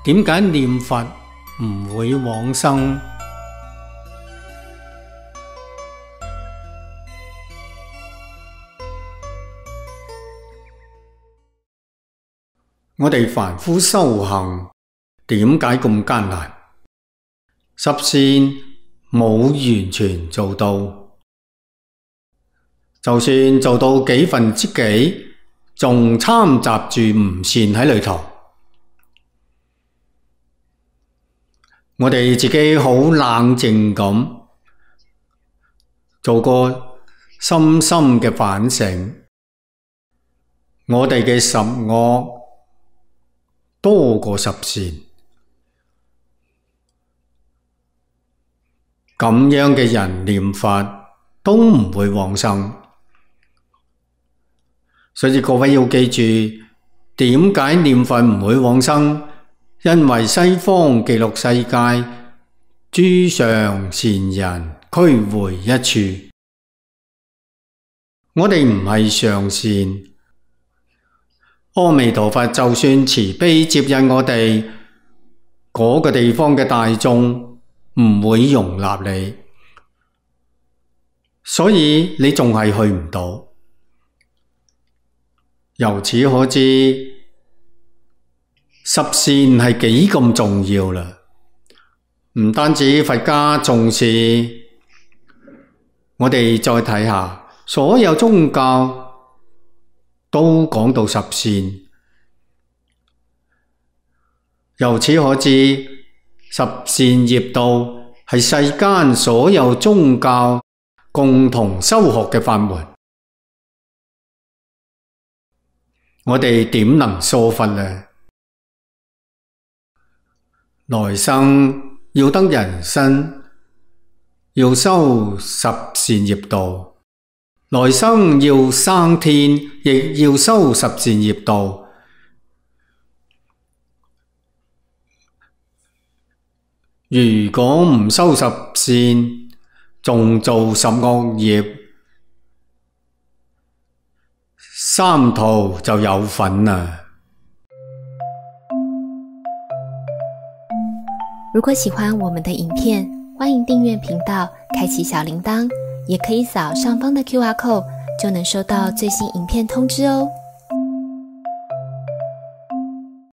點解念佛唔會往生？我哋凡夫修行點解咁艱難？十善冇完全做到，就算做到幾分之幾，仲摻雜住唔善喺裏頭。我哋自己好冷靜咁做個深深嘅反省，我哋嘅十惡多過十善，咁樣嘅人念佛都唔會往生。所以各位要記住，點解念佛唔會往生？因為西方極樂世界諸上善人俱會一處，我哋唔係上善。阿彌陀佛就算慈悲接引我哋，嗰個地方嘅大眾唔會容納你，所以你仲係去唔到。由此可知，十善係幾咁重要啦。唔單止佛家重視，我哋再睇下，所有宗教都講到十善。由此可知，十善業道係世間所有宗教共同修學嘅法門。我哋點能疏忽呢？來生要得人身，要修十善業道；來生要生天，亦要修十善業道。如果唔修十善，仲做十惡業，三途就有份啦。 如果喜歡我們的影片，歡迎訂閱頻道，開啟小鈴鐺，也可以掃上方的QR code，就能收到最新影片通知哦。